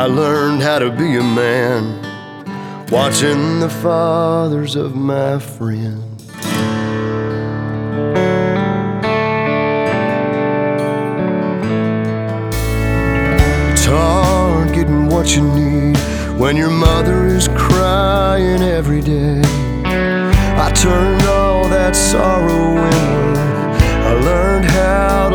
learned how to be a man, watching the fathers of my friends. It's hard getting what you need when your mother is crying every day. I turned all that sorrow inward. I learned how